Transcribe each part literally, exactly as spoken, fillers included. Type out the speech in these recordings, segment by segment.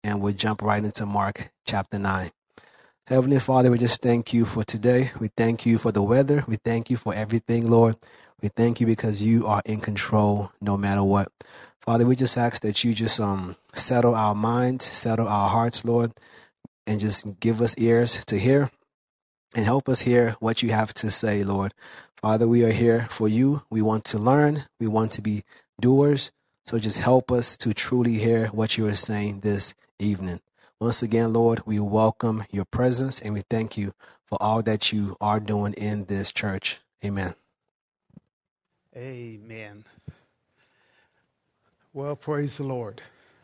and we'll jump right into Mark chapter nine. Heavenly Father, we just thank you for today. We thank you for the weather. We thank you for everything, Lord. We thank you because you are in control no matter what. Father, we just ask that you just um settle our minds, settle our hearts, Lord, and just give us ears to hear and help us hear what you have to say, Lord. Father, we are here for you. We want to learn. We want to be doers. So just help us to truly hear what you are saying this evening. Once again, Lord, we welcome your presence and we thank you for all that you are doing in this church. Amen. Amen. Well, praise the Lord.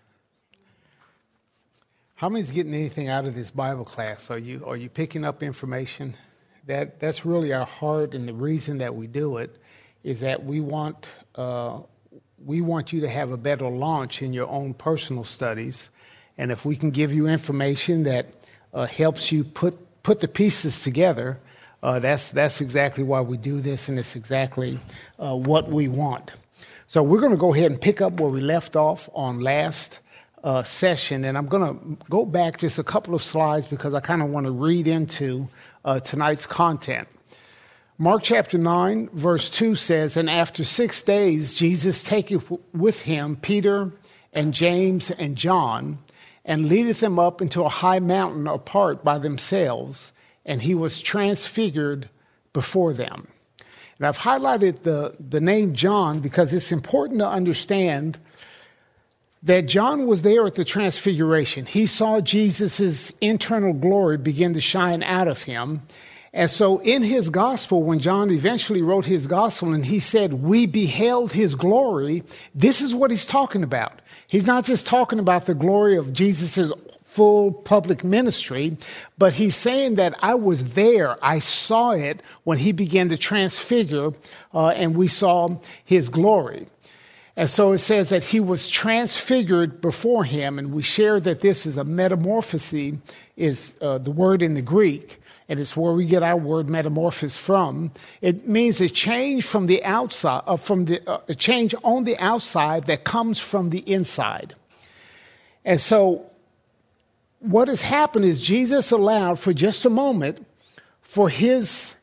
How many's getting anything out of this Bible class? Are you are you picking up information? That that's really our heart, and the reason that we do it is that we want uh, we want you to have a better launch in your own personal studies, and if we can give you information that uh, helps you put put the pieces together, uh, that's that's exactly why we do this, and it's exactly uh, what we want. So we're going to go ahead and pick up where we left off on last uh, session, and I'm going to go back just a couple of slides because I kind of want to read into uh, tonight's content. Mark chapter nine, verse two says, "And after six days, Jesus taketh with him Peter and James and John, and leadeth them up into a high mountain apart by themselves, and he was transfigured before them." And I've highlighted the, the name John because it's important to understand that John was there at the transfiguration. He saw Jesus' internal glory begin to shine out of him. And so in his gospel, when John eventually wrote his gospel and he said, "We beheld his glory," this is what he's talking about. He's not just talking about the glory of Jesus' full public ministry, but he's saying that I was there. I saw it when he began to transfigure, uh, and we saw his glory. And so it says that he was transfigured before him, and we shared that this is a metamorphosis, is uh, the word in the Greek, and it's where we get our word metamorphosis from. It means a change from the outside, uh, from the uh, a change on the outside that comes from the inside. And so what has happened is Jesus allowed for just a moment for his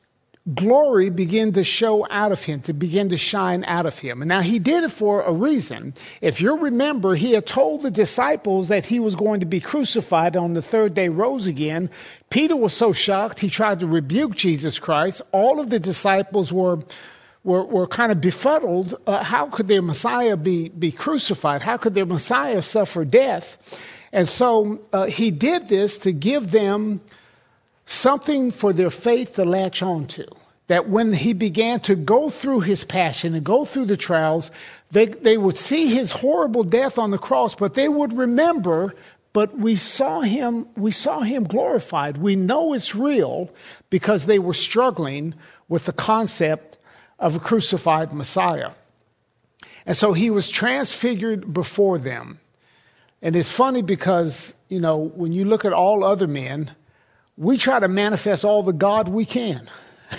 glory begin to show out of him, to begin to shine out of him. And now he did it for a reason. If you remember, he had told the disciples that he was going to be crucified on the third day, rose again. Peter was so shocked, he tried to rebuke Jesus Christ. All of the disciples were were, were kind of befuddled. Uh, how could their Messiah be, be crucified? How could their Messiah suffer death? And so uh, he did this to give them something for their faith to latch on to. That when he began to go through his passion and go through the trials, they, they would see his horrible death on the cross, but they would remember, but we saw him, we saw him glorified. We know it's real because they were struggling with the concept of a crucified Messiah. And so he was transfigured before them. And it's funny because, you know, when you look at all other men, we try to manifest all the God we can.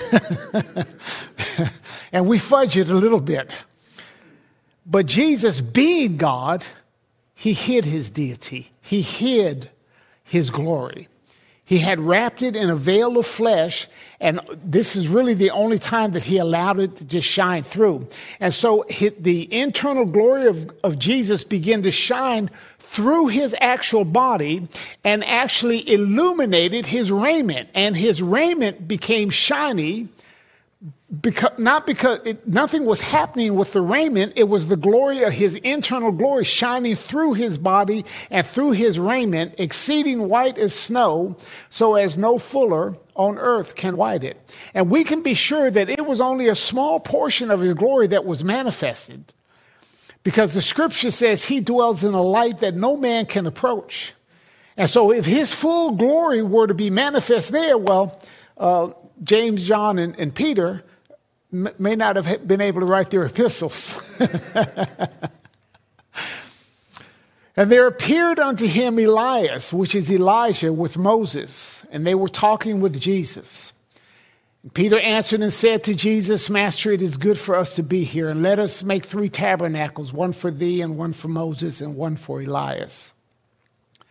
And we fudge it a little bit. But Jesus, being God, he hid his deity. He hid his glory. He had wrapped it in a veil of flesh, and this is really the only time that he allowed it to just shine through. And so the internal glory of, of Jesus began to shine through his actual body and actually illuminated his raiment. And his raiment became shiny, because, not because it, nothing was happening with the raiment. It was the glory of his internal glory shining through his body and through his raiment, exceeding white as snow, so as no fuller on earth can white it. And we can be sure that it was only a small portion of his glory that was manifested, because the scripture says he dwells in a light that no man can approach. And so if his full glory were to be manifest there, well, uh, James, John, and, and Peter m- may not have been able to write their epistles. And there appeared unto him Elias, which is Elijah, with Moses, and they were talking with Jesus. And Peter answered and said to Jesus, Master, it is good for us to be here, and let us make three tabernacles, one for thee, and one for Moses, and one for Elias.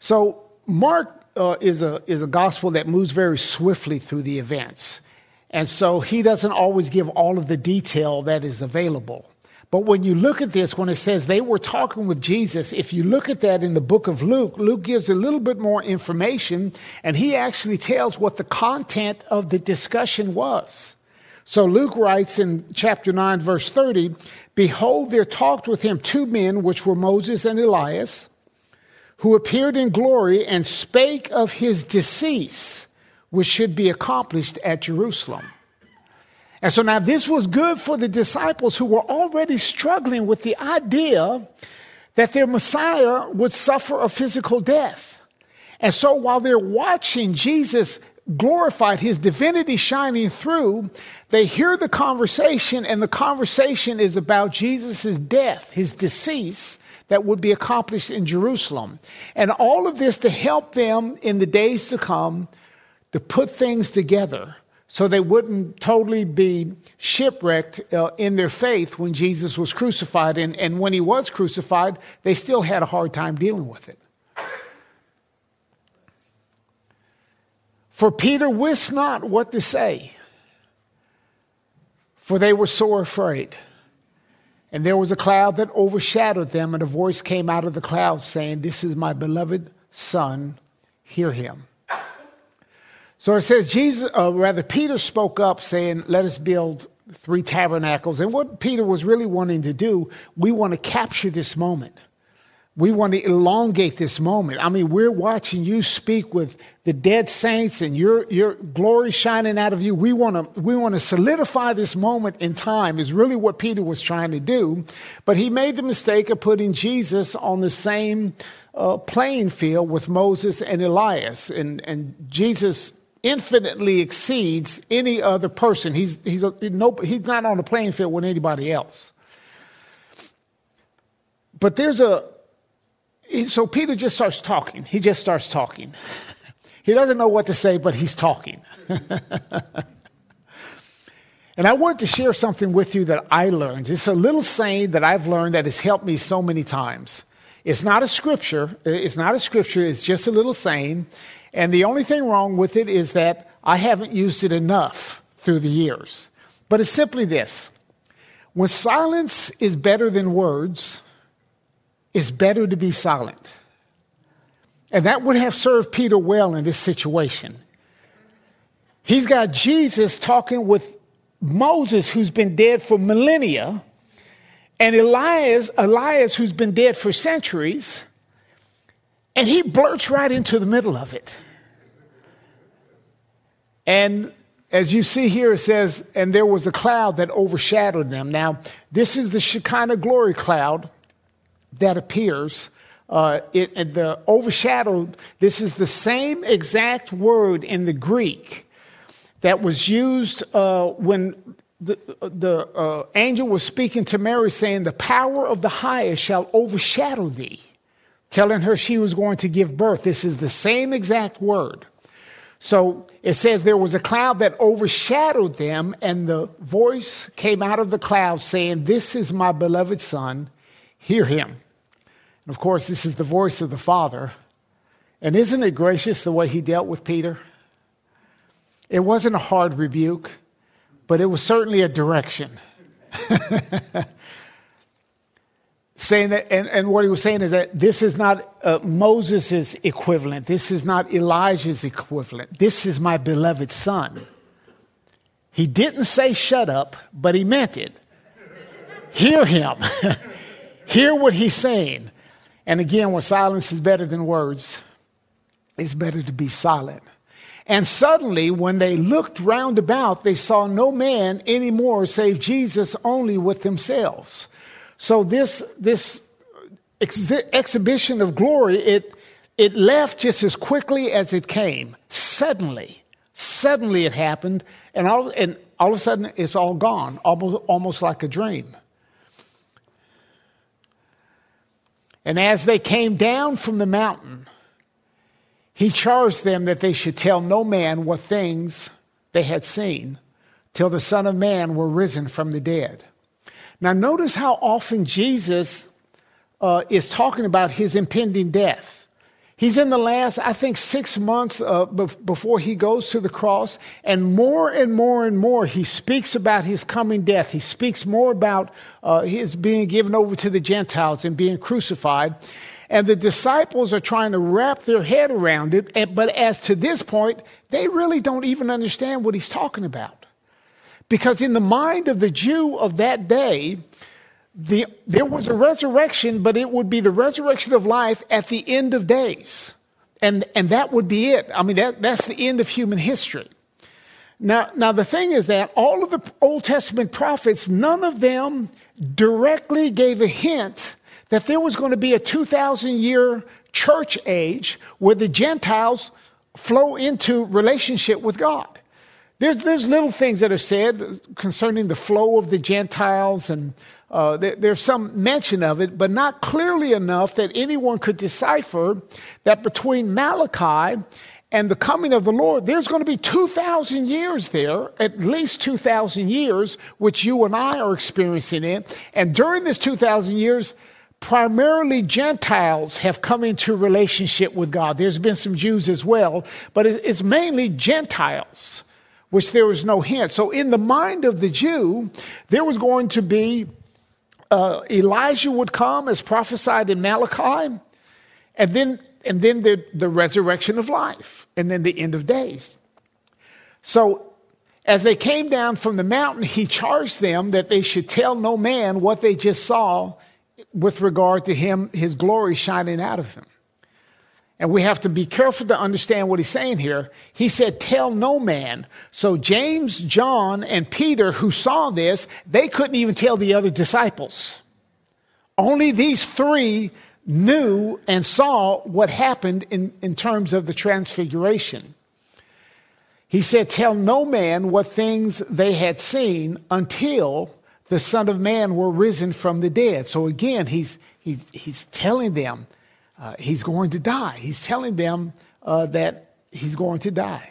So Mark uh, is a is a gospel that moves very swiftly through the events. And so he doesn't always give all of the detail that is available. But when you look at this, when it says they were talking with Jesus, if you look at that in the book of Luke, Luke gives a little bit more information, and he actually tells what the content of the discussion was. So Luke writes in chapter nine, verse thirty, "Behold, there talked with him two men, which were Moses and Elias, who appeared in glory and spake of his decease, which should be accomplished at Jerusalem." And so now this was good for the disciples who were already struggling with the idea that their Messiah would suffer a physical death. And so while they're watching Jesus glorified, his divinity shining through, they hear the conversation, and the conversation is about Jesus' death, his decease that would be accomplished in Jerusalem. And all of this to help them in the days to come to put things together, so they wouldn't totally be shipwrecked uh, in their faith when Jesus was crucified. And, and when he was crucified, they still had a hard time dealing with it. For Peter wist not what to say, for they were sore afraid. And there was a cloud that overshadowed them, and a voice came out of the cloud saying, "This is my beloved Son, hear him." So it says Jesus, uh, rather Peter spoke up saying, "Let us build three tabernacles." And what Peter was really wanting to do, we want to capture this moment. We want to elongate this moment. I mean, we're watching you speak with the dead saints and your, your glory shining out of you. We want to, we want to solidify this moment in time is really what Peter was trying to do. But he made the mistake of putting Jesus on the same uh, playing field with Moses and Elias. And, and Jesus infinitely exceeds any other person. He's, he's, a, no, he's not on the playing field with anybody else. But there's a, so Peter just starts talking. He just starts talking. He doesn't know what to say, but he's talking. And I wanted to share something with you that I learned. It's a little saying that I've learned that has helped me so many times. It's not a scripture. It's not a scripture. It's just a little saying. And the only thing wrong with it is that I haven't used it enough through the years. But it's simply this. When silence is better than words, it's better to be silent. And that would have served Peter well in this situation. He's got Jesus talking with Moses, who's been dead for millennia, and Elias, Elias, who's been dead for centuries, and he blurts right into the middle of it. And as you see here, it says, "And there was a cloud that overshadowed them." Now, this is the Shekinah glory cloud that appears. Uh, it, it, the overshadowed, this is the same exact word in the Greek that was used uh, when the, the uh, angel was speaking to Mary, saying, "The power of the highest shall overshadow thee," telling her she was going to give birth. This is the same exact word. So it says there was a cloud that overshadowed them, and the voice came out of the cloud saying, "This is my beloved Son, hear him." And of course, this is the voice of the Father. And isn't it gracious the way he dealt with Peter? It wasn't a hard rebuke, but it was certainly a direction. Saying that, and, and what he was saying is that this is not uh, Moses' equivalent. This is not Elijah's equivalent. This is my beloved Son. He didn't say shut up, but he meant it. Hear him. Hear what he's saying. And again, when silence is better than words, it's better to be silent. And suddenly, when they looked round about, they saw no man anymore save Jesus only with themselves. So this, this ex- exhibition of glory, it, it left just as quickly as it came. Suddenly, suddenly it happened, and all, and all of a sudden it's all gone, almost, almost like a dream. And as they came down from the mountain, he charged them that they should tell no man what things they had seen till the Son of Man were risen from the dead. Now, notice how often Jesus uh, is talking about his impending death. He's in the last, I think, six months uh, before he goes to the cross. And more and more and more, he speaks about his coming death. He speaks more about uh, his being given over to the Gentiles and being crucified. And the disciples are trying to wrap their head around it. But as to this point, they really don't even understand what he's talking about. Because in the mind of the Jew of that day, The, there was a resurrection, but it would be the resurrection of life at the end of days. And, and that would be it. I mean, that, that's the end of human history. Now, now, the thing is that all of the Old Testament prophets, none of them directly gave a hint that there was going to be a two thousand year church age where the Gentiles flow into relationship with God. There's, there's little things that are said concerning the flow of the Gentiles, and uh, there, there's some mention of it, but not clearly enough that anyone could decipher that between Malachi and the coming of the Lord, there's going to be two thousand years there, at least two thousand years, which you and I are experiencing it. And during this two thousand years, primarily Gentiles have come into relationship with God. There's been some Jews as well, but it's mainly Gentiles, which there was no hint. So in the mind of the Jew, there was going to be, uh, Elijah would come as prophesied in Malachi, and then and then the, the resurrection of life, and then the end of days. So as they came down from the mountain, he charged them that they should tell no man what they just saw with regard to him, his glory shining out of him. And we have to be careful to understand what he's saying here. He said, tell no man. So James, John, and Peter, who saw this, they couldn't even tell the other disciples. Only these three knew and saw what happened in, in terms of the transfiguration. He said, tell no man what things they had seen until the Son of Man were risen from the dead. So again, he's, he's, he's telling them, Uh, he's going to die. He's telling them uh, that he's going to die.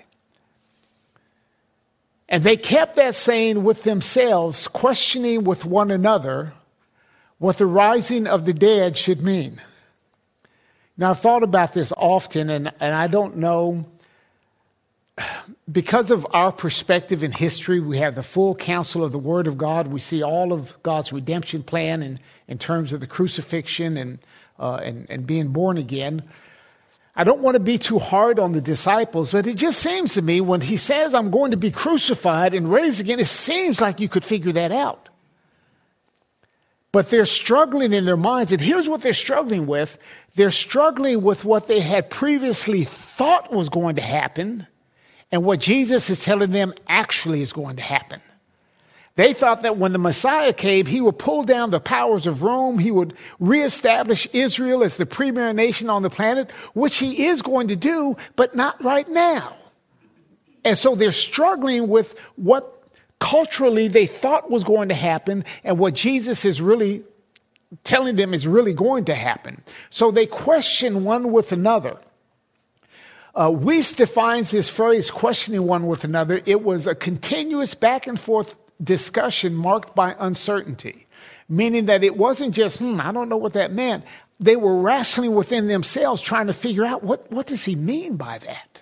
And they kept that saying with themselves, questioning with one another what the rising of the dead should mean. Now, I've thought about this often, and, and I don't know, because of our perspective in history, we have the full counsel of the Word of God. We see all of God's redemption plan in, in terms of the crucifixion and Uh, and, and being born again. I don't want to be too hard on the disciples, but it just seems to me when he says, I'm going to be crucified and raised again, it seems like you could figure that out. But they're struggling in their minds, and here's what they're struggling with. They're struggling with what they had previously thought was going to happen and what Jesus is telling them actually is going to happen. They thought that when the Messiah came, he would pull down the powers of Rome. He would reestablish Israel as the premier nation on the planet, which he is going to do, but not right now. And so they're struggling with what culturally they thought was going to happen and what Jesus is really telling them is really going to happen. So they question one with another. Uh, Weiss defines this phrase, questioning one with another. It was a continuous back and forth discussion marked by uncertainty, meaning that it wasn't just, hmm, I don't know what that meant. They were wrestling within themselves, trying to figure out what, what does he mean by that?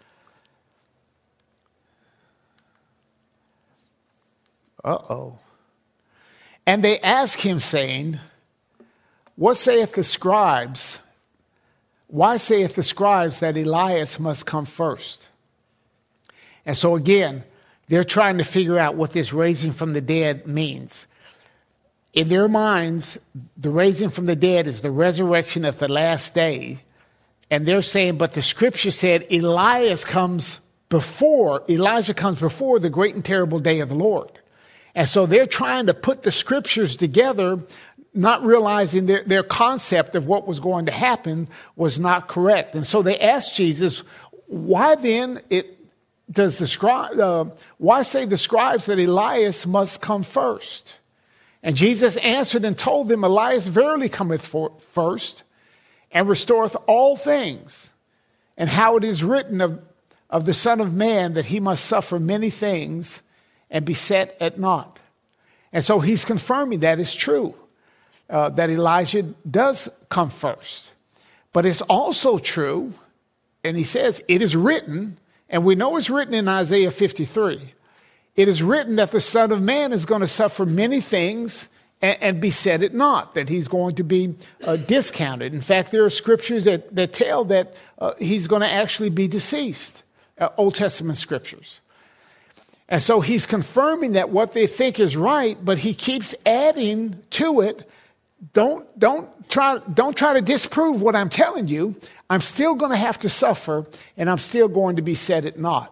Uh-oh. And they asked him, saying, what saith the scribes? Why saith the scribes that Elias must come first? And so again, they're trying to figure out what this raising from the dead means. In their minds, the raising from the dead is the resurrection of the last day. And they're saying, but the scripture said Elias comes before, Elijah comes before the great and terrible day of the Lord. And so they're trying to put the scriptures together, not realizing their, their concept of what was going to happen was not correct. And so they asked Jesus, why then it Does the scribe, uh, why say the scribes that Elias must come first? And Jesus answered and told them, Elias verily cometh for, first, and restoreth all things. And how it is written of, of the Son of Man that he must suffer many things and be set at naught. And so he's confirming that is true, uh, that Elijah does come first. But it's also true, and he says, it is written, and we know it's written in Isaiah fifty-three. It is written that the Son of Man is going to suffer many things and, and be said it not, that he's going to be uh, discounted. In fact, there are scriptures that, that tell that uh, he's going to actually be deceased, uh, Old Testament scriptures. And so he's confirming that what they think is right, but he keeps adding to it. Don't, don't, try, don't try to disprove what I'm telling you. I'm still going to have to suffer, and I'm still going to be said it not.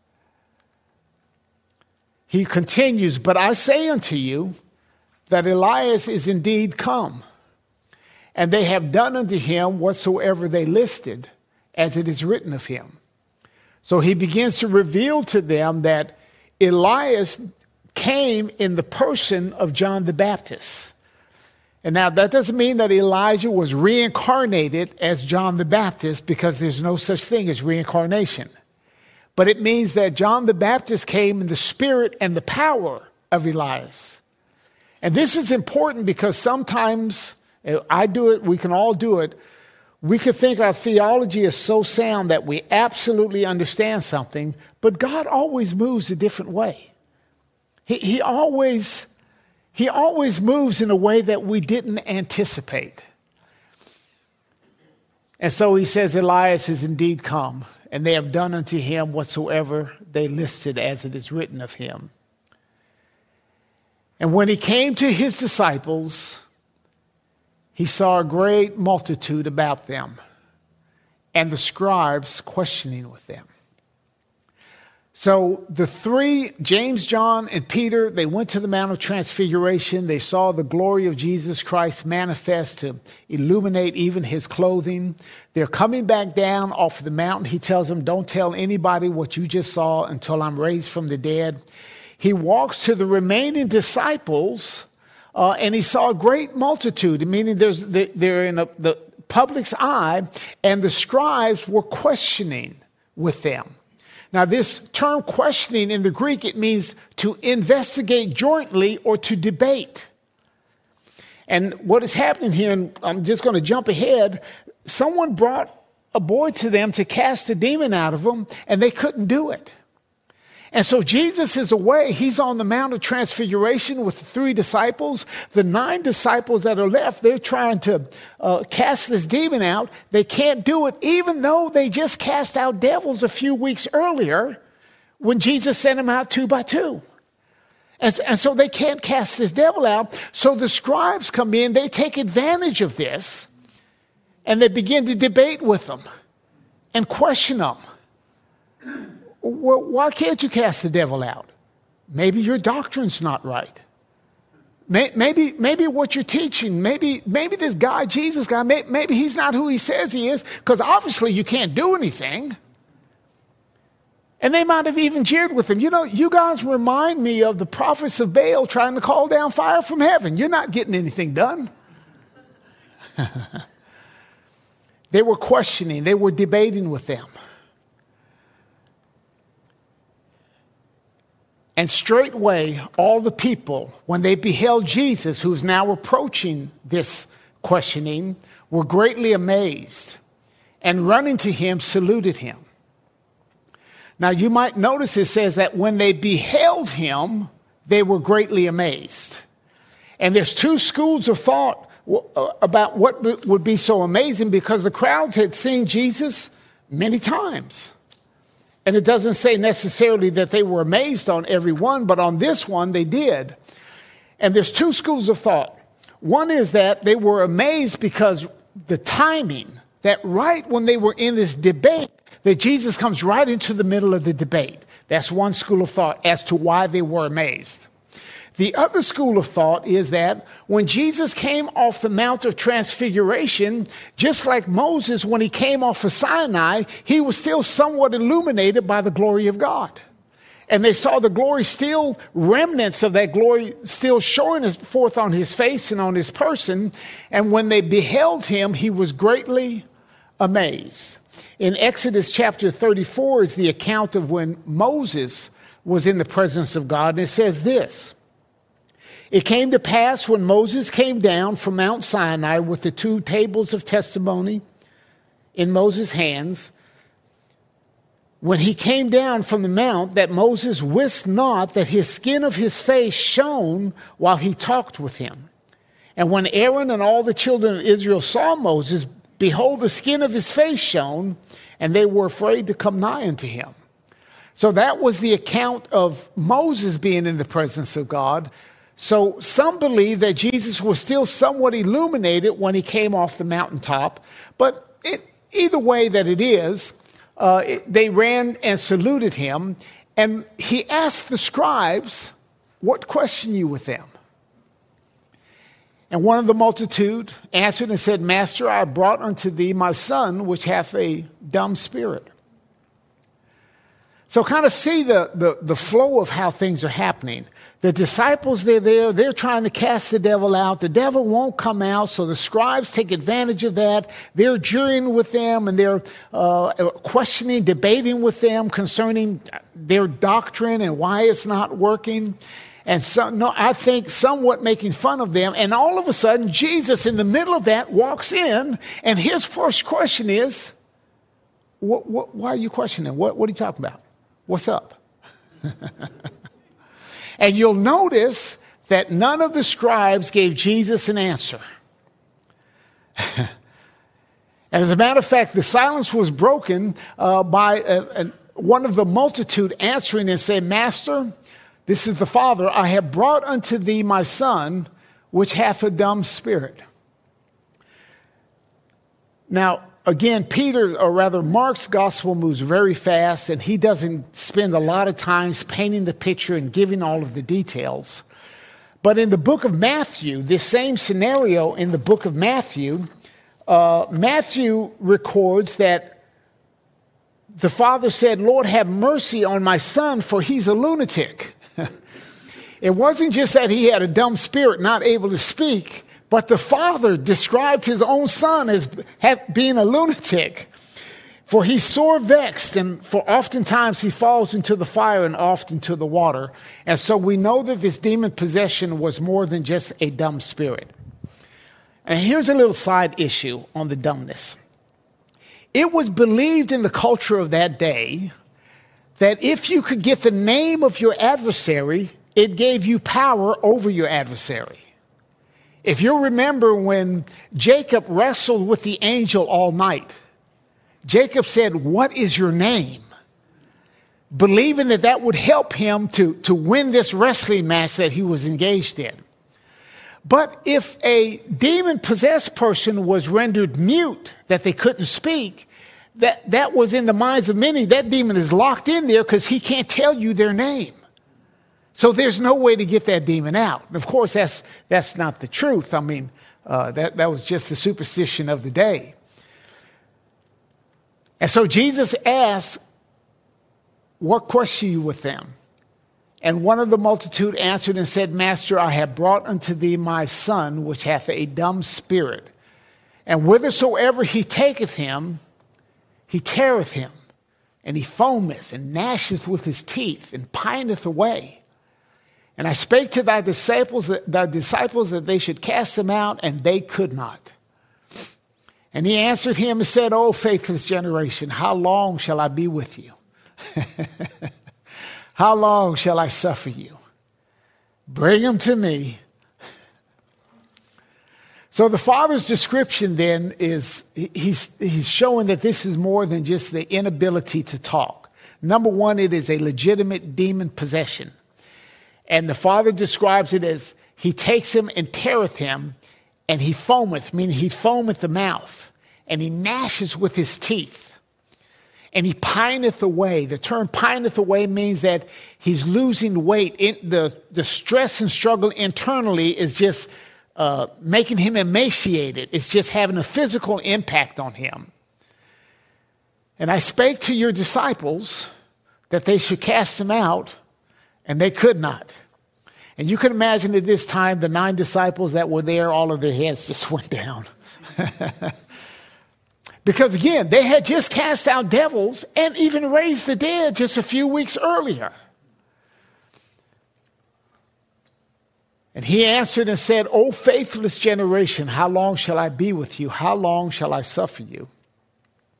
He continues, but I say unto you that Elias is indeed come, and they have done unto him whatsoever they listed, as it is written of him. So he begins to reveal to them that Elias came in the person of John the Baptist. And now that doesn't mean that Elijah was reincarnated as John the Baptist, because there's no such thing as reincarnation. But it means that John the Baptist came in the spirit and the power of Elias. And this is important because sometimes, I do it, we can all do it, we could think our theology is so sound that we absolutely understand something, but God always moves a different way. He, he always, he always moves in a way that we didn't anticipate. And so he says, Elias is indeed come, and they have done unto him whatsoever they listed, as it is written of him. And when he came to his disciples, he saw a great multitude about them, and the scribes questioning with them. So the three, James, John, and Peter, they went to the Mount of Transfiguration. They saw the glory of Jesus Christ manifest to illuminate even his clothing. They're coming back down off the mountain. He tells them, don't tell anybody what you just saw until I'm raised from the dead. He walks to the remaining disciples, uh, and he saw a great multitude, meaning there's, they're in a, the public's eye, and the scribes were questioning with them. Now, this term questioning in the Greek, it means to investigate jointly or to debate. And what is happening here, and I'm just going to jump ahead, someone brought a boy to them to cast a demon out of them, and they couldn't do it. And so Jesus is away. He's on the Mount of Transfiguration with the three disciples. The nine disciples that are left, they're trying to uh, cast this demon out. They can't do it, even though they just cast out devils a few weeks earlier when Jesus sent them out two by two. And, and so they can't cast this devil out. So the scribes come in. They take advantage of this, and they begin to debate with them and question them. Well, why can't you cast the devil out? Maybe your doctrine's not right. Maybe, maybe what you're teaching, maybe, maybe this guy, Jesus guy, maybe he's not who he says he is, because obviously you can't do anything. And they might have even jeered with him. You know, you guys remind me of the prophets of Baal trying to call down fire from heaven. You're not getting anything done. They were questioning. They were debating with them. And straightway, all the people, when they beheld Jesus, who's now approaching this questioning, were greatly amazed, and running to him, saluted him. Now, you might notice it says that when they beheld him, they were greatly amazed. And there's two schools of thought about what would be so amazing, because the crowds had seen Jesus many times. And it doesn't say necessarily that they were amazed on every one, but on this one they did. And there's two schools of thought. One is that they were amazed because the timing, that right when they were in this debate, that Jesus comes right into the middle of the debate. That's one school of thought as to why they were amazed. The other school of thought is that when Jesus came off the Mount of Transfiguration, just like Moses, when he came off of Sinai, he was still somewhat illuminated by the glory of God. And they saw the glory still, remnants of that glory still showing forth on his face and on his person. And when they beheld him, he was greatly amazed. In Exodus chapter thirty-four is the account of when Moses was in the presence of God. And it says this: it came to pass when Moses came down from Mount Sinai with the two tables of testimony, in Moses' hands when he came down from the mount, that Moses wist not that his skin of his face shone while he talked with him. And when Aaron and all the children of Israel saw Moses, behold, the skin of his face shone, and they were afraid to come nigh unto him. So that was the account of Moses being in the presence of God. So some believe that Jesus was still somewhat illuminated when he came off the mountaintop. But it, either way that it is, uh, it, they ran and saluted him. And he asked the scribes, what question you with them? And one of the multitude answered and said, Master, I have brought unto thee my son, which hath a dumb spirit. So kind of see the, the, the flow of how things are happening. The disciples, they're there. They're trying to cast the devil out. The devil won't come out, so the scribes take advantage of that. They're jurying with them, and they're uh, questioning, debating with them concerning their doctrine and why it's not working. And so, no, I think somewhat making fun of them. And all of a sudden, Jesus, in the middle of that, walks in, and his first question is, what, what, why are you questioning? What, what are you talking about? What's up? And you'll notice that none of the scribes gave Jesus an answer. And as a matter of fact, the silence was broken uh, by a, a, one of the multitude answering and saying, Master, this is the Father, I have brought unto thee my son, which hath a dumb spirit. Now, again, Peter, or rather Mark's gospel moves very fast, and he doesn't spend a lot of time painting the picture and giving all of the details. But in the book of Matthew, this same scenario in the book of Matthew, uh, Matthew records that the father said, Lord, have mercy on my son, for he's a lunatic. It wasn't just that he had a dumb spirit, not able to speak, but the father described his own son as being a lunatic. For he's sore vexed, and for oftentimes he falls into the fire and oft into the water. And so we know that this demon possession was more than just a dumb spirit. And here's a little side issue on the dumbness. It was believed in the culture of that day that if you could get the name of your adversary, it gave you power over your adversary. If you remember when Jacob wrestled with the angel all night, Jacob said, what is your name? Believing that that would help him to, to win this wrestling match that he was engaged in. But if a demon-possessed person was rendered mute, that they couldn't speak, that, that was in the minds of many, that demon is locked in there because he can't tell you their name. So there's no way to get that demon out. And of course, that's that's not the truth. I mean, uh, that, that was just the superstition of the day. And so Jesus asked, what question you with them? And one of the multitude answered and said, Master, I have brought unto thee my son, which hath a dumb spirit. And whithersoever he taketh him, he teareth him, and he foameth and gnasheth with his teeth and pineth away. And I spake to thy disciples, that, thy disciples that they should cast him out, and they could not. And he answered him and said, O faithless generation, how long shall I be with you? How long shall I suffer you? Bring him to me. So the father's description then is, he's, he's showing that this is more than just the inability to talk. Number one, it is a legitimate demon possession. And the father describes it as he takes him and teareth him, and he foameth, meaning he foameth the mouth, and he gnasheth with his teeth, and he pineth away. The term pineth away means that he's losing weight. In the, the stress and struggle internally is just uh, making him emaciated. It's just having a physical impact on him. And I spake to your disciples that they should cast him out, and they could not. And you can imagine at this time, the nine disciples that were there, all of their heads just went down. Because again, they had just cast out devils and even raised the dead just a few weeks earlier. And he answered and said, O faithless generation, how long shall I be with you? How long shall I suffer you?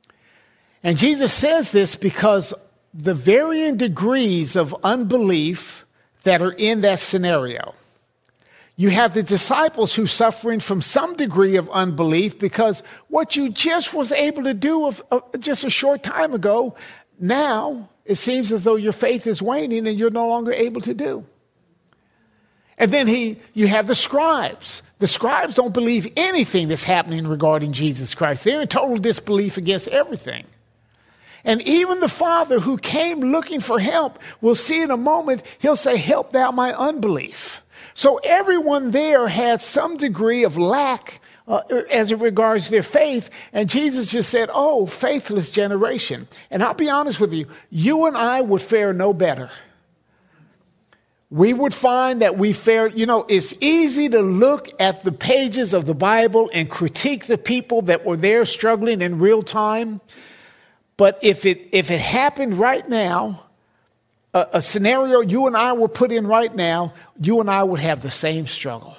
And Jesus says this because the varying degrees of unbelief that are in that scenario. You have the disciples who are suffering from some degree of unbelief because what you just was able to do of, of just a short time ago, now it seems as though your faith is waning and you're no longer able to do. And then he, you have the scribes. The scribes don't believe anything that's happening regarding Jesus Christ. They're in total disbelief against everything. And even the Father who came looking for help, we'll see in a moment, he'll say, help thou my unbelief. So everyone there had some degree of lack uh, as it regards their faith. And Jesus just said, oh, faithless generation. And I'll be honest with you, you and I would fare no better. We would find that we fare, you know, it's easy to look at the pages of the Bible and critique the people that were there struggling in real time. But if it if it happened right now, a, a scenario you and I were put in right now, you and I would have the same struggle.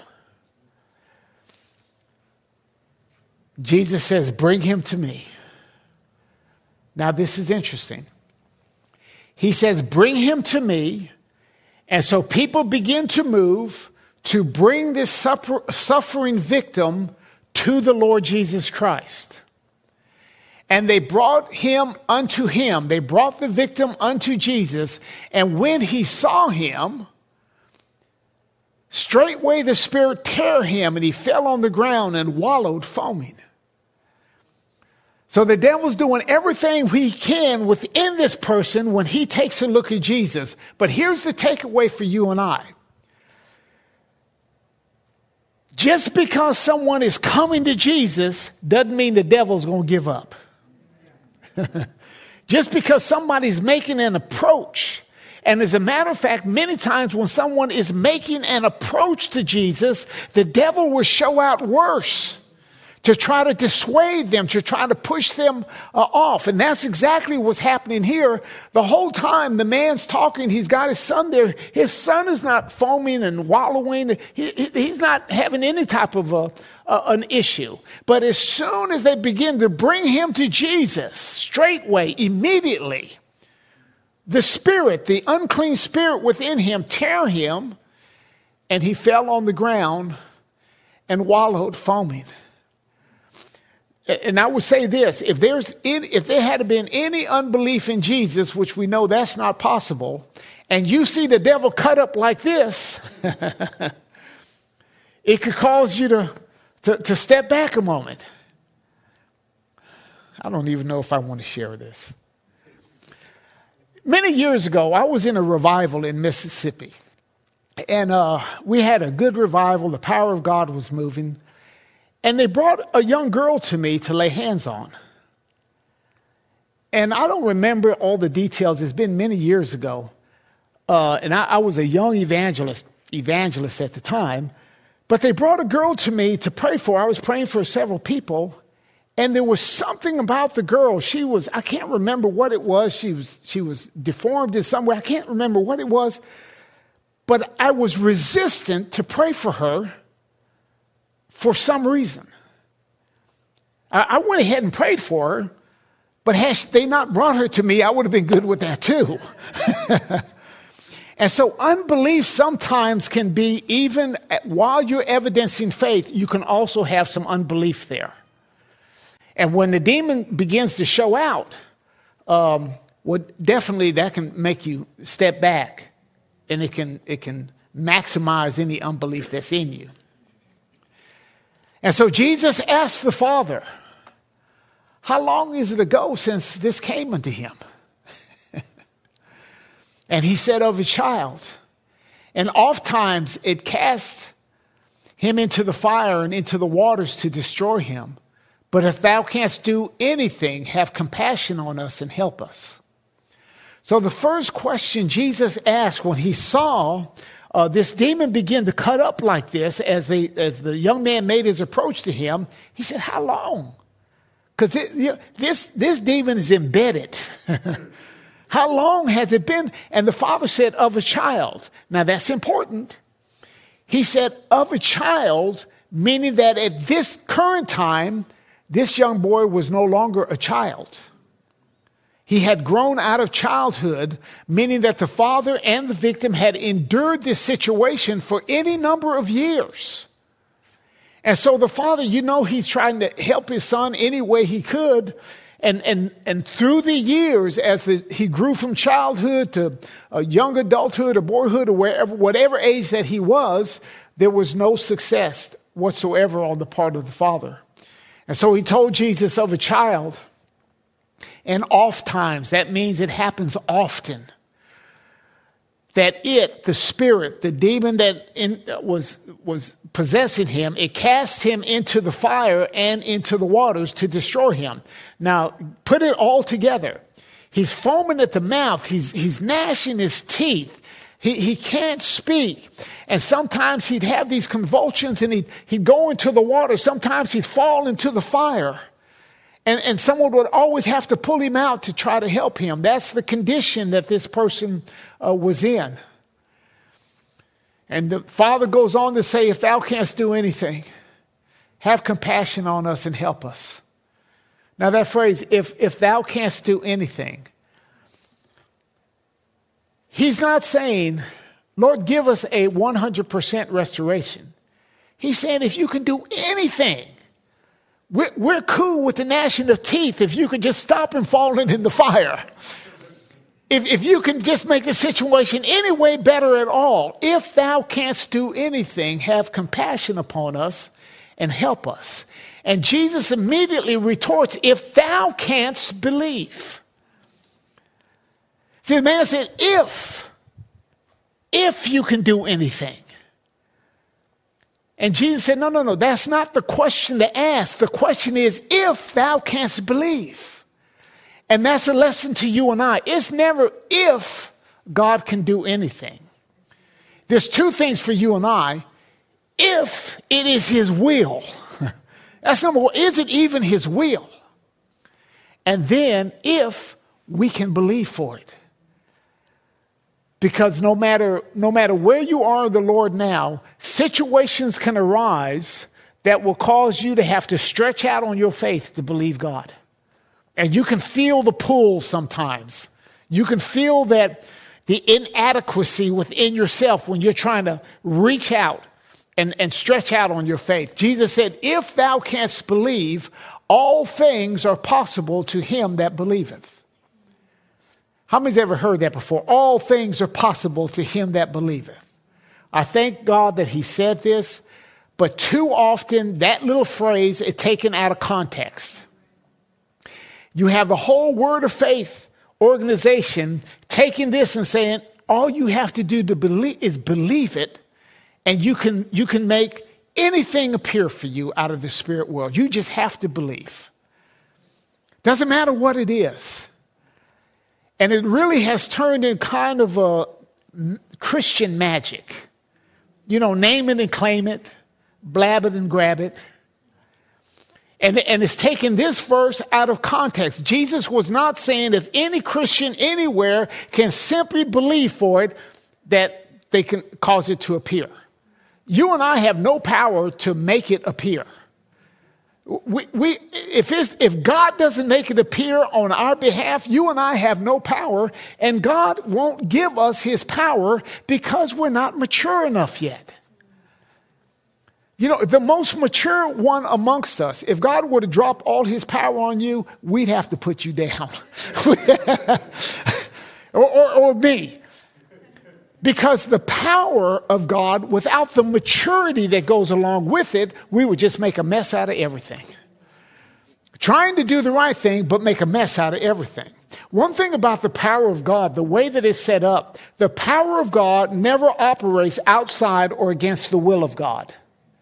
Jesus says, bring him to me. Now, this is interesting. He says, bring him to me. And so people begin to move to bring this suffer, suffering victim to the Lord Jesus Christ. And they brought him unto him. They brought the victim unto Jesus. And when he saw him, straightway the Spirit tear him, and he fell on the ground and wallowed foaming. So the devil's doing everything he can within this person when he takes a look at Jesus. But here's the takeaway for you and I. Just because someone is coming to Jesus doesn't mean the devil's going to give up. Just because somebody's making an approach. And as a matter of fact, many times when someone is making an approach to Jesus, the devil will show out worse to try to dissuade them, to try to push them uh, off. And that's exactly what's happening here. The whole time the man's talking, he's got his son there. His son is not foaming and wallowing. He, he, he's not having any type of a, uh, an issue. But as soon as they begin to bring him to Jesus, straightway, immediately, the spirit, the unclean spirit within him, tear him, and he fell on the ground and wallowed foaming. And I would say this, if there's in, if there had been any unbelief in Jesus, which we know that's not possible, and you see the devil cut up like this, it could cause you to, to, to step back a moment. I don't even know if I want to share this. Many years ago, I was in a revival in Mississippi. And uh, we had a good revival. The power of God was moving. And they brought a young girl to me to lay hands on. And I don't remember all the details. It's been many years ago. Uh, and I, I was a young evangelist, evangelist at the time. But they brought a girl to me to pray for. I was praying for several people. And there was something about the girl. She was, I can't remember what it was. She was, she was deformed in some way. I can't remember what it was. But I was resistant to pray for her for some reason. I, I went ahead and prayed for her, but had they not brought her to me, I would have been good with that too. And so unbelief sometimes can be, even while you're evidencing faith, you can also have some unbelief there. And when the demon begins to show out, um, well, definitely that can make you step back, and it can it can maximize any unbelief that's in you. And so Jesus asked the Father, how long is it ago since this came unto him? And he said, of a child. And oftentimes it cast him into the fire and into the waters to destroy him. But if thou canst do anything, have compassion on us and help us. So the first question Jesus asked when he saw uh, this demon begin to cut up like this, as the, as the young man made his approach to him, he said, how long? Because you know, this, this demon is embedded. How long has it been? And the father said, of a child. Now that's important. He said, of a child, meaning that at this current time, this young boy was no longer a child. He had grown out of childhood, meaning that the father and the victim had endured this situation for any number of years. And so the father, you know, he's trying to help his son any way he could. And, and, and through the years, as the, he grew from childhood to a young adulthood or boyhood or wherever, whatever age that he was, there was no success whatsoever on the part of the father. And so he told Jesus of a child, and oft times, that means it happens often, that it, the spirit, the demon that in, was, was possessing him, it cast him into the fire and into the waters to destroy him. Now, put it all together. He's foaming at the mouth. He's, he's gnashing his teeth. He, he can't speak. And sometimes he'd have these convulsions and he'd, he'd go into the water. Sometimes he'd fall into the fire. And, and someone would always have to pull him out to try to help him. That's the condition that this person uh, was in. And the father goes on to say, if thou canst do anything, have compassion on us and help us. Now that phrase, if, if thou canst do anything, he's not saying, Lord, give us a one hundred percent restoration. He's saying, if you can do anything, we're, we're cool with the gnashing of teeth if you could just stop him falling in the fire. If, if you can just make the situation any way better at all. If thou canst do anything, have compassion upon us and help us. And Jesus immediately retorts, if thou canst believe. See, the man said, if, if you can do anything. And Jesus said, no, no, no, that's not the question to ask. The question is, if thou canst believe. And that's a lesson to you and I. It's never if God can do anything. There's two things for you and I. If it is his will. That's number one. Is it even his will? And then if we can believe for it. Because no matter, no matter where you are in the Lord now, situations can arise that will cause you to have to stretch out on your faith to believe God. And you can feel the pull sometimes. You can feel that the inadequacy within yourself when you're trying to reach out and, and stretch out on your faith. Jesus said, if thou canst believe, all things are possible to him that believeth. How many's ever heard that before? All things are possible to him that believeth. I thank God that he said this, but too often that little phrase is taken out of context. You have the whole Word of Faith organization taking this and saying, all you have to do to believe is believe it, and you can, you can make anything appear for you out of the spirit world. You just have to believe. Doesn't matter what it is. And it really has turned in kind of a Christian magic. You know, name it and claim it, blab it and grab it. And, and it's taken this verse out of context. Jesus was not saying if any Christian anywhere can simply believe for it, that they can cause it to appear. You and I have no power to make it appear. We, we, if, it's, if God doesn't make it appear on our behalf, you and I have no power, and God won't give us his power because we're not mature enough yet. You know, the most mature one amongst us, if God were to drop all his power on you, we'd have to put you down. or, or, or me. Because the power of God, without the maturity that goes along with it, we would just make a mess out of everything. Trying to do the right thing, but make a mess out of everything. One thing about the power of God, the way that it's set up, the power of God never operates outside or against the will of God.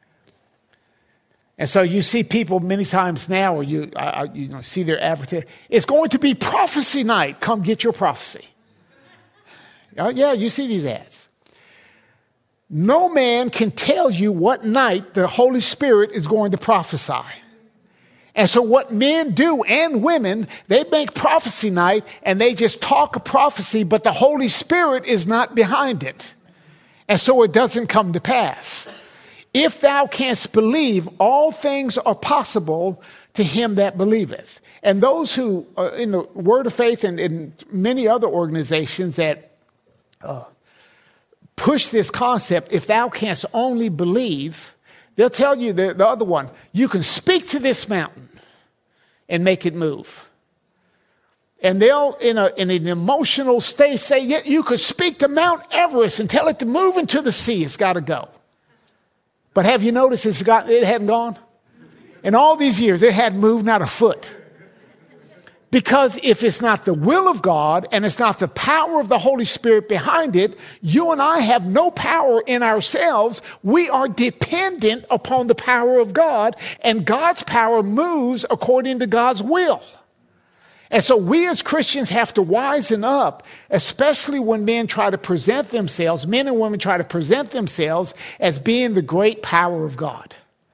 And so you see people many times now, or you, uh, you know, see their advertisement. It's going to be prophecy night. Come get your prophecy. Uh, yeah, you see these ads. No man can tell you what night the Holy Spirit is going to prophesy. And so what men do, and women, they make prophecy night and they just talk a prophecy, but the Holy Spirit is not behind it. And so it doesn't come to pass. If thou canst believe, all things are possible to him that believeth. And those who, uh, in the Word of Faith and in many other organizations that uh, push this concept, if thou canst only believe, they'll tell you the, the other one, you can speak to this mountain and make it move. And they'll, in, a, in an emotional state, say, yeah, you could speak to Mount Everest and tell it to move into the sea. It's got to go. But have you noticed it's got, it hadn't gone? In all these years, it hadn't moved not a foot. Because if it's not the will of God and it's not the power of the Holy Spirit behind it, you and I have no power in ourselves. We are dependent upon the power of God, and God's power moves according to God's will. And so we as Christians have to wisen up, especially when men try to present themselves, men and women try to present themselves as being the great power of God.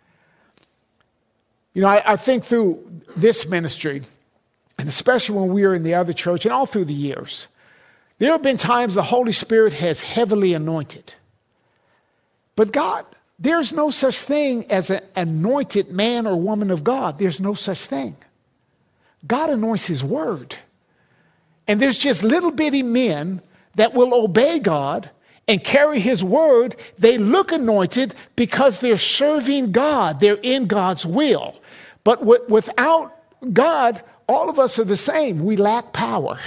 You know, I, I think through this ministry, and especially when we were in the other church and all through the years, there have been times the Holy Spirit has heavily anointed. But God, there's no such thing as an anointed man or woman of God. There's no such thing. God anoints his word. And there's just little bitty men that will obey God and carry his word. They look anointed because they're serving God. They're in God's will. But w- without God, all of us are the same. We lack power.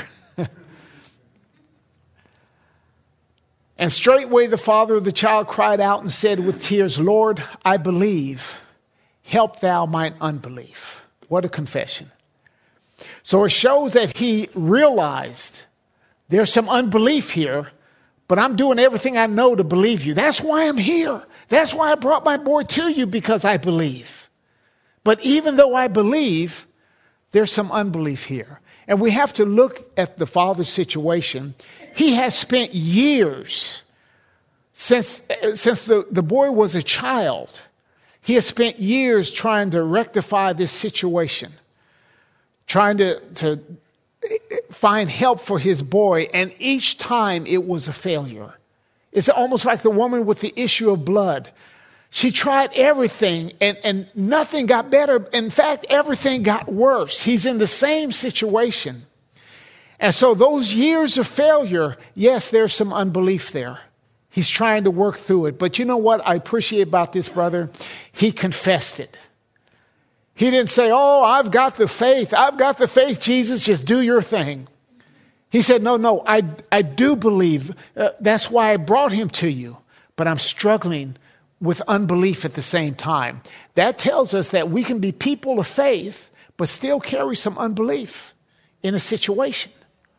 And straightway the father of the child cried out and said with tears, Lord, I believe. Help thou mine unbelief. What a confession. So it shows that he realized there's some unbelief here, but I'm doing everything I know to believe you. That's why I'm here. That's why I brought my boy to you, because I believe. But even though I believe, there's some unbelief here. And we have to look at the father's situation. He has spent years since, since the, the boy was a child. He has spent years trying to rectify this situation, trying to, to find help for his boy, and each time it was a failure. It's almost like the woman with the issue of blood. She tried everything, and, and nothing got better. In fact, everything got worse. He's in the same situation. And so those years of failure, yes, there's some unbelief there. He's trying to work through it. But you know what I appreciate about this brother? He confessed it. He didn't say, oh, I've got the faith. I've got the faith, Jesus, just do your thing. He said, no, no, I, I do believe. Uh, that's why I brought him to you. But I'm struggling with unbelief at the same time. That tells us that we can be people of faith, but still carry some unbelief in a situation.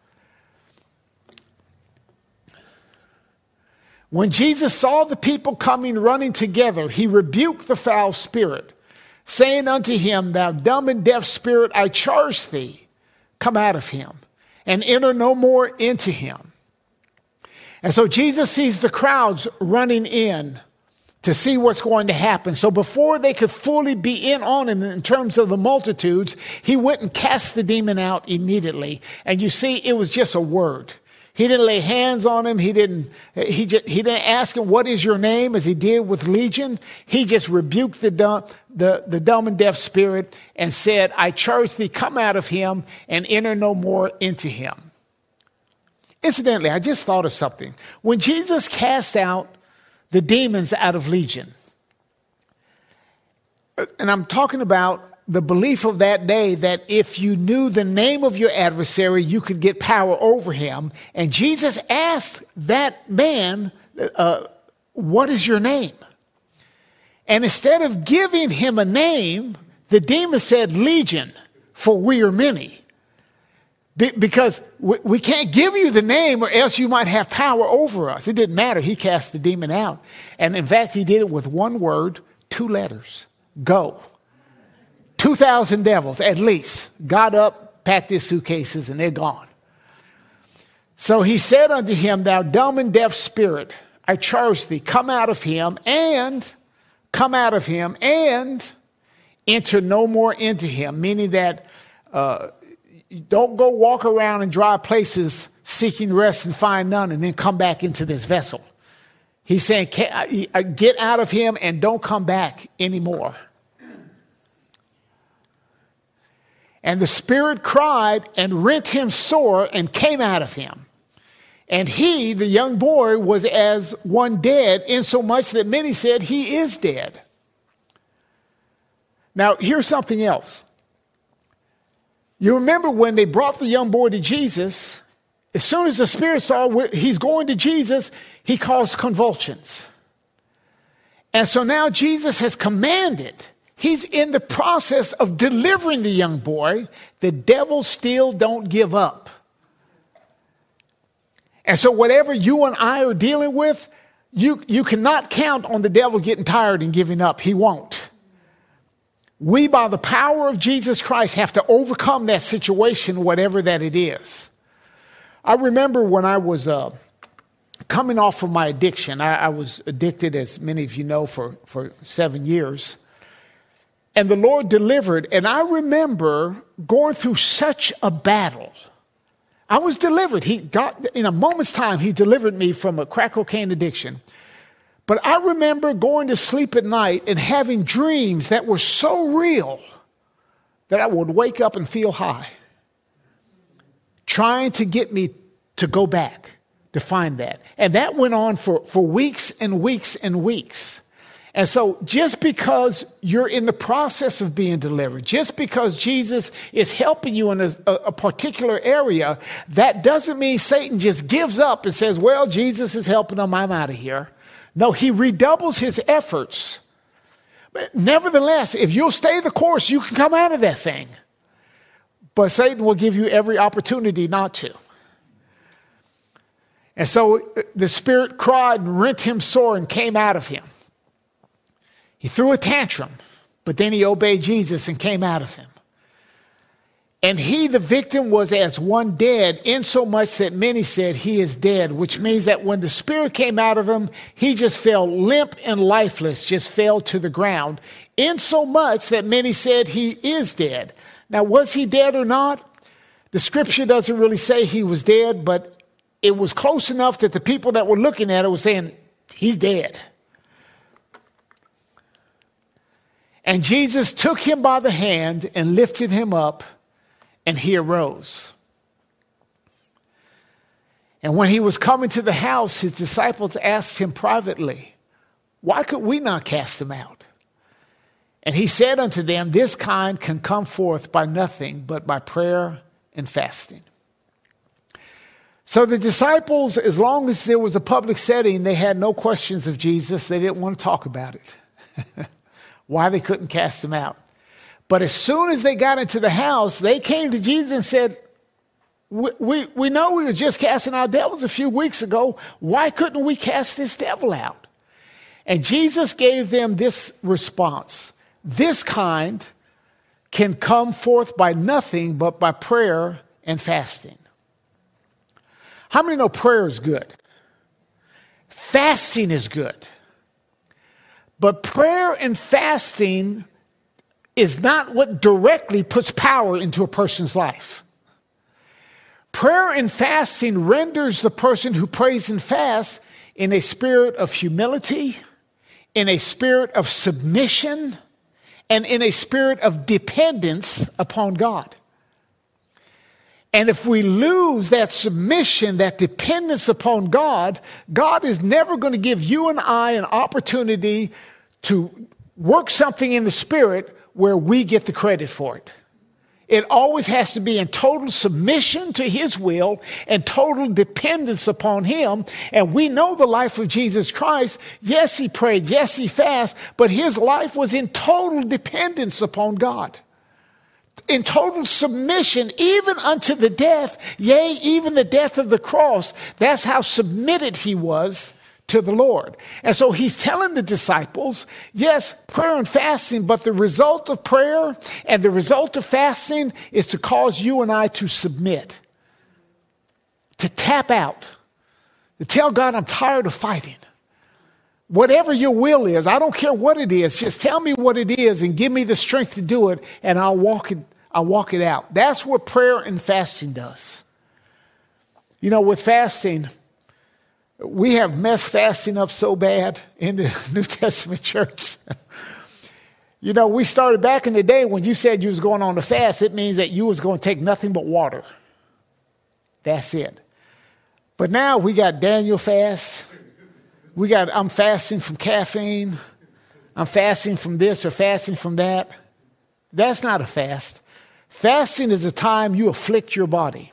When Jesus saw the people coming running together, he rebuked the foul spirit, saying unto him, thou dumb and deaf spirit, I charge thee, come out of him, and enter no more into him. And so Jesus sees the crowds running in to see what's going to happen. So before they could fully be in on him in terms of the multitudes, he went and cast the demon out immediately. And you see, it was just a word. He didn't lay hands on him. He didn't, he just, he didn't ask him, what is your name, as he did with Legion. He just rebuked the dumb, the, the dumb and deaf spirit and said, I charge thee, come out of him and enter no more into him. Incidentally, I just thought of something. When Jesus cast out the demons out of Legion, and I'm talking about the belief of that day that if you knew the name of your adversary, you could get power over him. And Jesus asked that man, uh, what is your name? And instead of giving him a name, the demon said, Legion, for we are many. Be- because we, we can't give you the name or else you might have power over us. It didn't matter. He cast the demon out. And in fact, he did it with one word, two letters, go. two thousand devils, at least, got up, packed his suitcases, and they're gone. So he said unto him, thou dumb and deaf spirit, I charge thee, come out of him, and come out of him, and enter no more into him. Meaning that uh, don't go walk around in dry places seeking rest and find none, and then come back into this vessel. He's saying, get out of him and don't come back anymore. And the spirit cried and rent him sore and came out of him. And he, the young boy, was as one dead, insomuch that many said he is dead. Now, here's something else. You remember when they brought the young boy to Jesus, as soon as the spirit saw he's going to Jesus, he caused convulsions. And so now Jesus has commanded, he's in the process of delivering the young boy. The devil still don't give up. And so whatever you and I are dealing with, you, you cannot count on the devil getting tired and giving up. He won't. We, by the power of Jesus Christ, have to overcome that situation, whatever that it is. I remember when I was uh, coming off of my addiction. I, I was addicted, as many of you know, for, for seven years. And the Lord delivered. And I remember going through such a battle. I was delivered. He got, in a moment's time, he delivered me from a crack cocaine addiction. But I remember going to sleep at night and having dreams that were so real that I would wake up and feel high, trying to get me to go back to find that. And that went on for, for weeks and weeks and weeks. And so just because you're in the process of being delivered, just because Jesus is helping you in a, a particular area, that doesn't mean Satan just gives up and says, well, Jesus is helping him, I'm out of here. No, he redoubles his efforts. But nevertheless, if you'll stay the course, you can come out of that thing. But Satan will give you every opportunity not to. And so the spirit cried and rent him sore and came out of him. He threw a tantrum, but then he obeyed Jesus and came out of him. And he, the victim, was as one dead, insomuch that many said he is dead, which means that when the spirit came out of him, he just fell limp and lifeless, just fell to the ground, insomuch that many said he is dead. Now, was he dead or not? The scripture doesn't really say he was dead, but it was close enough that the people that were looking at it were saying, he's dead. And Jesus took him by the hand and lifted him up, and he arose. And when he was coming to the house, his disciples asked him privately, why could we not cast him out? And he said unto them, this kind can come forth by nothing but by prayer and fasting. So the disciples, as long as there was a public setting, they had no questions of Jesus. They didn't want to talk about it. Why they couldn't cast him out. But as soon as they got into the house, they came to Jesus and said, we, we, we know we were just casting out devils a few weeks ago. Why couldn't we cast this devil out? And Jesus gave them this response. This kind can come forth by nothing but by prayer and fasting. How many know prayer is good? Fasting is good. But prayer and fasting is not what directly puts power into a person's life. Prayer and fasting renders the person who prays and fasts in a spirit of humility, in a spirit of submission, and in a spirit of dependence upon God. And if we lose that submission, that dependence upon God, God is never going to give you and I an opportunity to work something in the spirit where we get the credit for it. It always has to be in total submission to his will and total dependence upon him. And we know the life of Jesus Christ. Yes, he prayed. Yes, he fasted. But his life was in total dependence upon God. In total submission, even unto the death, yea, even the death of the cross. That's how submitted he was to the Lord. And so he's telling the disciples, yes, prayer and fasting, but the result of prayer and the result of fasting is to cause you and I to submit, to tap out, to tell God, I'm tired of fighting. Whatever your will is, I don't care what it is, just tell me what it is and give me the strength to do it, and I'll walk it, I'll walk it out. That's what prayer and fasting does. You know, with fasting, we have messed fasting up so bad in the New Testament church. You know, we started back in the day when you said you was going on a fast, it means that you was going to take nothing but water. That's it. But now we got Daniel fast. We got, I'm fasting from caffeine. I'm fasting from this or fasting from that. That's not a fast. Fasting is a time you afflict your body.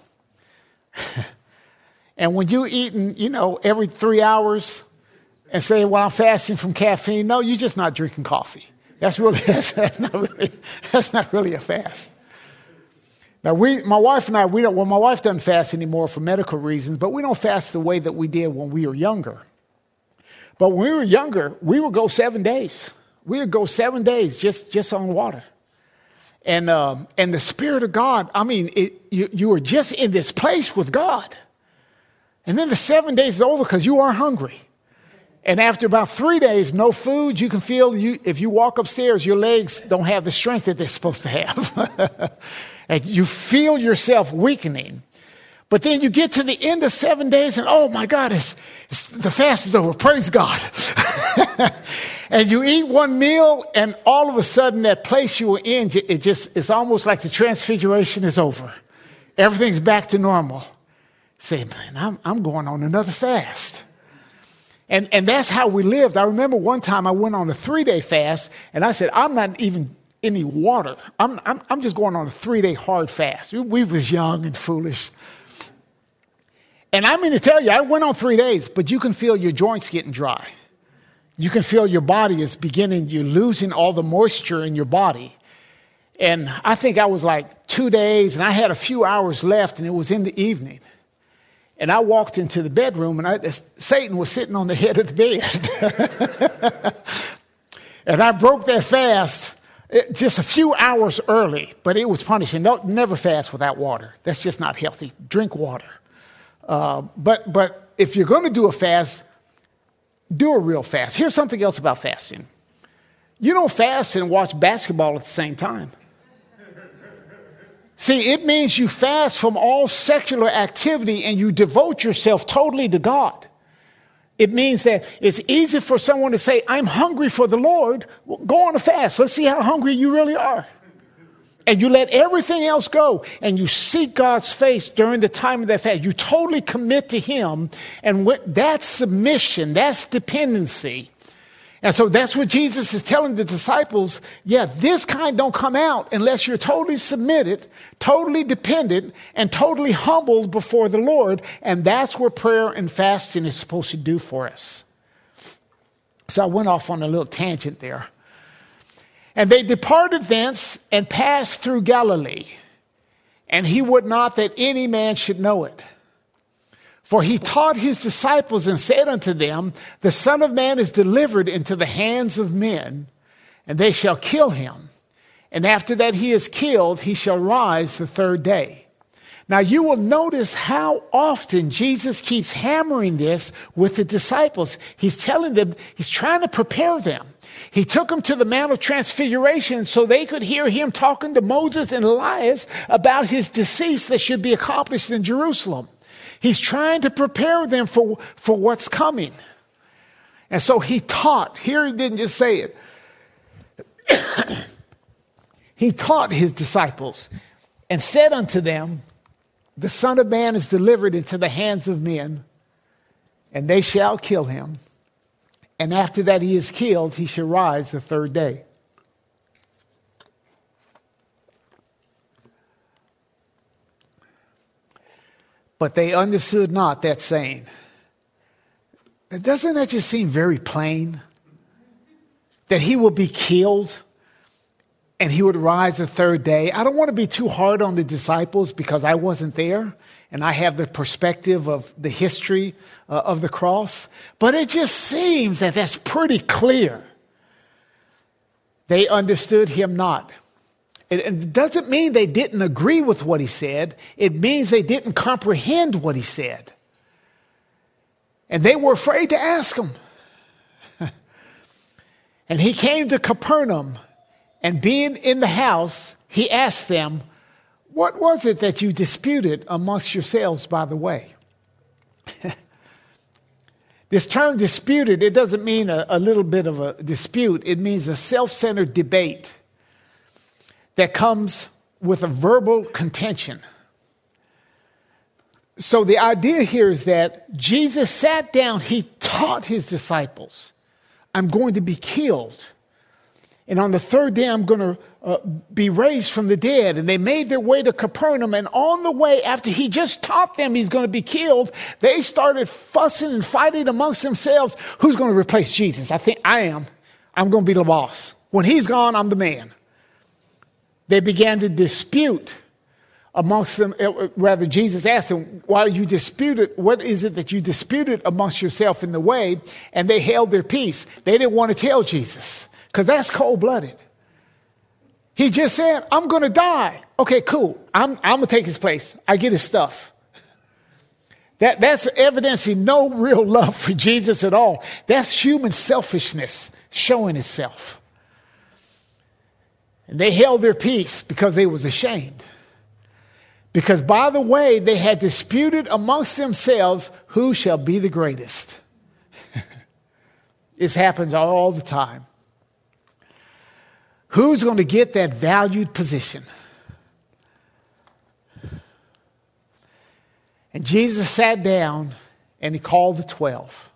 And when you're eating, you know, every three hours and say, well, I'm fasting from caffeine. No, you're just not drinking coffee. That's really, that's, that's not really, that's not really a fast. Now, we, my wife and I, we don't, well, my wife doesn't fast anymore for medical reasons, but we don't fast the way that we did when we were younger. But when we were younger, we would go seven days. We would go seven days just, just on water. And, um, and the Spirit of God, I mean, it, you, you were just in this place with God. And then the seven days is over because you are hungry. And after about three days, no food, you can feel, you, if you walk upstairs, your legs don't have the strength that they're supposed to have. And you feel yourself weakening. But then you get to the end of seven days and, oh my God, it's, it's, the fast is over. Praise God. And you eat one meal and all of a sudden that place you were in, it just, it's almost like the transfiguration is over. Everything's back to normal. Say, man, I'm, I'm going on another fast. And, and that's how we lived. I remember one time I went on a three-day fast, and I said, I'm not even any water. I'm, I'm, I'm just going on a three-day hard fast. We, we was young and foolish. And I mean to tell you, I went on three days, but you can feel your joints getting dry. You can feel your body is beginning, you're losing all the moisture in your body. And I think I was like two days, and I had a few hours left, and it was in the evening. And I walked into the bedroom, and I, Satan was sitting on the head of the bed. And I broke that fast it, just a few hours early, but it was punishing. No, never fast without water. That's just not healthy. Drink water. Uh, but but if you're going to do a fast, do a real fast. Here's something else about fasting. You don't fast and watch basketball at the same time. See, it means you fast from all secular activity and you devote yourself totally to God. It means that it's easy for someone to say, I'm hungry for the Lord. Well, go on a fast. Let's see how hungry you really are. And you let everything else go and you seek God's face during the time of that fast. You totally commit to Him. And that's submission. That's dependency. And so that's what Jesus is telling the disciples. Yeah, this kind don't come out unless you're totally submitted, totally dependent, and totally humbled before the Lord. And that's what prayer and fasting is supposed to do for us. So I went off on a little tangent there. And they departed thence and passed through Galilee. And he would not that any man should know it. For he taught his disciples and said unto them, the Son of Man is delivered into the hands of men, and they shall kill him. And after that he is killed, he shall rise the third day. Now you will notice how often Jesus keeps hammering this with the disciples. He's telling them, he's trying to prepare them. He took them to the Mount of Transfiguration so they could hear him talking to Moses and Elias about his decease that should be accomplished in Jerusalem. He's trying to prepare them for, for what's coming. And so he taught. Here he didn't just say it. He taught his disciples and said unto them, the Son of Man is delivered into the hands of men, and they shall kill him. And after that he is killed, he shall rise the third day. But they understood not that saying. Doesn't that just seem very plain? That he will be killed and he would rise the third day. I don't want to be too hard on the disciples because I wasn't there and I have the perspective of the history uh, of the cross. But it just seems that that's pretty clear. They understood him not. It doesn't mean they didn't agree with what he said. It means they didn't comprehend what he said. And they were afraid to ask him. And he came to Capernaum, and being in the house, he asked them, what was it that you disputed amongst yourselves by the way? This term disputed, it doesn't mean a, a little bit of a dispute. It means a self-centered debate that comes with a verbal contention. So the idea here is that Jesus sat down, he taught his disciples, I'm going to be killed. And on the third day, I'm going to uh, be raised from the dead. And they made their way to Capernaum. And on the way, after he just taught them he's going to be killed, they started fussing and fighting amongst themselves. Who's going to replace Jesus? I think I am. I'm going to be the boss. When he's gone, I'm the man. They began to dispute amongst them. Rather, Jesus asked them, why you disputed, what is it that you disputed amongst yourself in the way? And they held their peace. They didn't want to tell Jesus, because that's cold-blooded. He just said, I'm going to die. Okay, cool. I'm, I'm going to take his place. I get his stuff. That, that's evidencing no real love for Jesus at all. That's human selfishness showing itself. And they held their peace because they was ashamed. Because, by the way, they had disputed amongst themselves who shall be the greatest. This happens all the time. Who's going to get that valued position? And Jesus sat down and he called the twelve.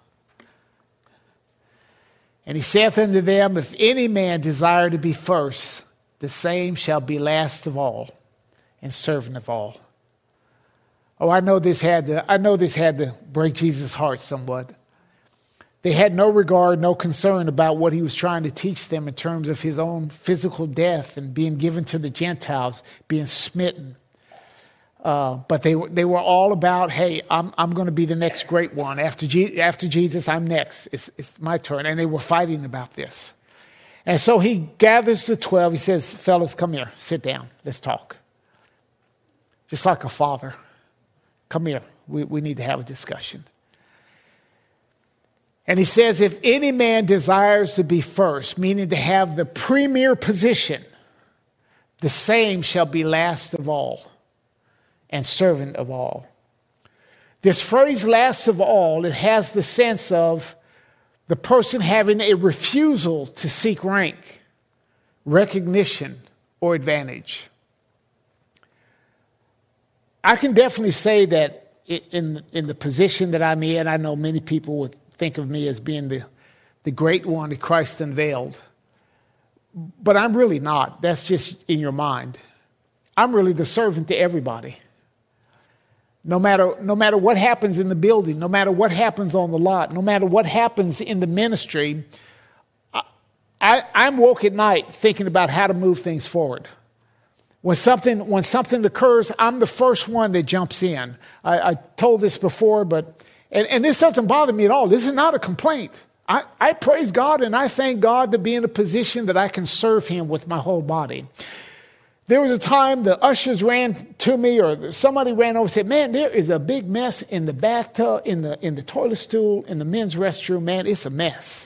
And he saith unto them, if any man desire to be first, the same shall be last of all and servant of all. Oh, I know this had to, I know this had to break Jesus' heart somewhat. They had no regard, no concern about what he was trying to teach them in terms of his own physical death and being given to the Gentiles, being smitten. Uh, but they they were all about, hey, I'm I'm going to be the next great one. After Je- after Jesus, I'm next. It's it's my turn. And they were fighting about this. And so he gathers the twelve. He says, fellas, come here. Sit down. Let's talk. Just like a father. Come here. We, we need to have a discussion. And he says, if any man desires to be first, meaning to have the premier position, the same shall be last of all and servant of all. This phrase, last of all, it has the sense of the person having a refusal to seek rank, recognition, or advantage. I can definitely say that in, in the position that I'm in, I know many people would think of me as being the, the great one that Christ unveiled. But I'm really not. That's just in your mind. I'm really the servant to everybody. No matter, no matter what happens in the building, no matter what happens on the lot, no matter what happens in the ministry, I, I, I'm woke at night thinking about how to move things forward. When something, when something occurs, I'm the first one that jumps in. I, I told this before, but And, and this doesn't bother me at all. This is not a complaint. I, I praise God and I thank God to be in a position that I can serve him with my whole body. There was a time the ushers ran to me or somebody ran over and said, man, there is a big mess in the bathtub, in the, in the toilet stool, in the men's restroom. Man, it's a mess.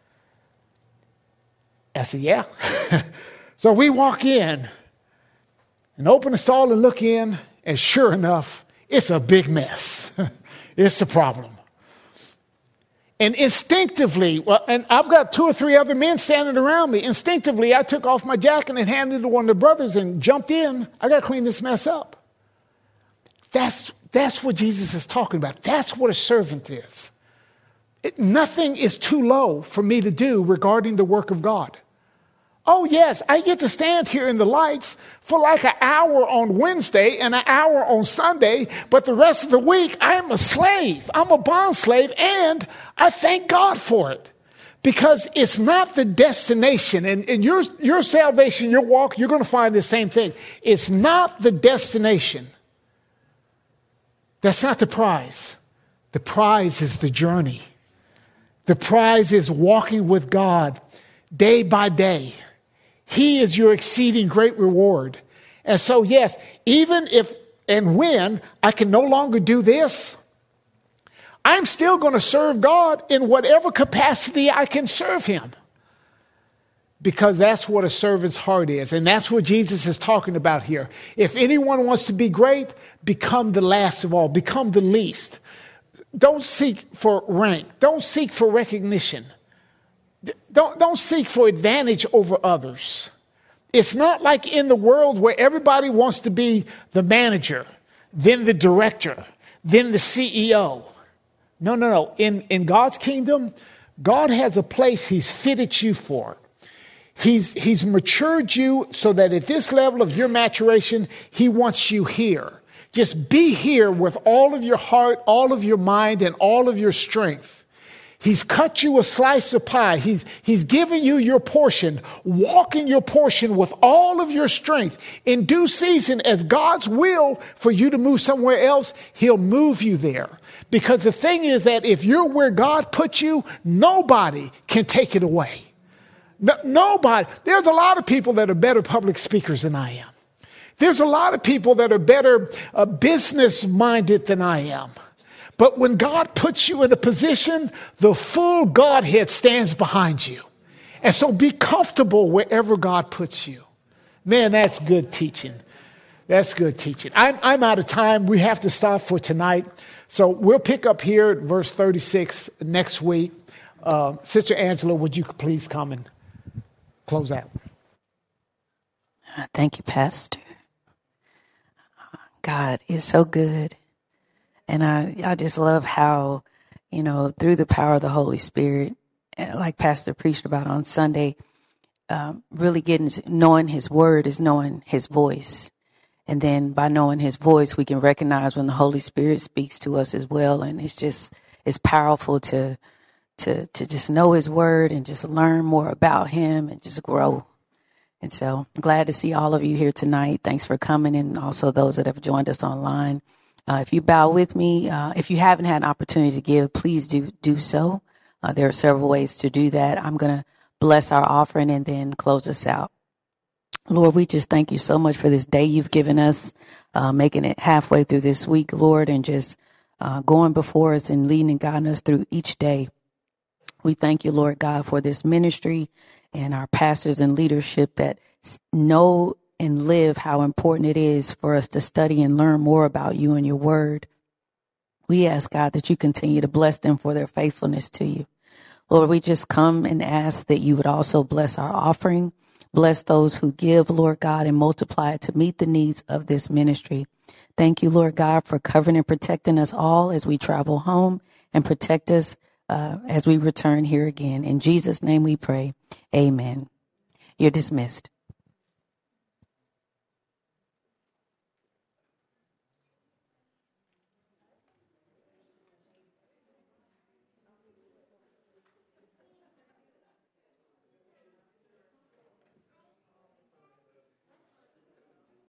I said, yeah. So we walk in and open the stall and look in, and sure enough, it's a big mess. It's the problem. And instinctively, well, and I've got two or three other men standing around me. Instinctively, I took off my jacket and handed it to one of the brothers and jumped in. I got to clean this mess up. That's, that's what Jesus is talking about. That's what a servant is. It, nothing is too low for me to do regarding the work of God. Oh, yes, I get to stand here in the lights for like an hour on Wednesday and an hour on Sunday, but the rest of the week, I'm a slave. I'm a bond slave, and I thank God for it because it's not the destination. And in your, your salvation, your walk, you're going to find the same thing. It's not the destination. That's not the prize. The prize is the journey. The prize is walking with God day by day. He is your exceeding great reward. And so, yes, even if and when I can no longer do this, I'm still going to serve God in whatever capacity I can serve him. Because that's what a servant's heart is. And that's what Jesus is talking about here. If anyone wants to be great, become the last of all. Become the least. don't seek for rank. Don't seek for recognition. Don't, don't seek for advantage over others. It's not like in the world where everybody wants to be the manager, then the director, then the C E O. No, no, no. In, in God's kingdom, God has a place he's fitted you for. He's, he's matured you so that at this level of your maturation, he wants you here. Just be here with all of your heart, all of your mind, and all of your strength. He's cut you a slice of pie. He's, he's given you your portion. Walk in your portion with all of your strength. In due season, as God's will for you to move somewhere else, he'll move you there. Because the thing is that if you're where God put you, nobody can take it away. No, nobody. There's a lot of people that are better public speakers than I am. There's a lot of people that are better uh, business-minded than I am. But when God puts you in a position, the full Godhead stands behind you. And so be comfortable wherever God puts you. Man, that's good teaching. That's good teaching. I'm, I'm out of time. We have to stop for tonight. So we'll pick up here at verse thirty-six next week. Uh, Sister Angela, would you please come and close out? Thank you, Pastor. God is so good. And I, I just love how, you know, through the power of the Holy Spirit, like Pastor preached about on Sunday, um, really getting, knowing his word is knowing his voice. And then by knowing his voice, we can recognize when the Holy Spirit speaks to us as well. And it's just, it's powerful to, to, to just know his word and just learn more about him and just grow. And so I'm glad to see all of you here tonight. Thanks for coming, and also those that have joined us online. Uh, if you bow with me, uh, if you haven't had an opportunity to give, please do do so. Uh, there are several ways to do that. I'm going to bless our offering and then close us out. Lord, we just thank you so much for this day you've given us, uh, making it halfway through this week, Lord, and just uh, going before us and leading and guiding us through each day. We thank you, Lord God, for this ministry and our pastors and leadership that know and live how important it is for us to study and learn more about you and your word. We ask, God, that you continue to bless them for their faithfulness to you. Lord, we just come and ask that you would also bless our offering, bless those who give, Lord God, and multiply it to meet the needs of this ministry. Thank you, Lord God, for covering and protecting us all as we travel home, and protect us uh, as we return here again. In Jesus' name we pray. Amen. You're dismissed.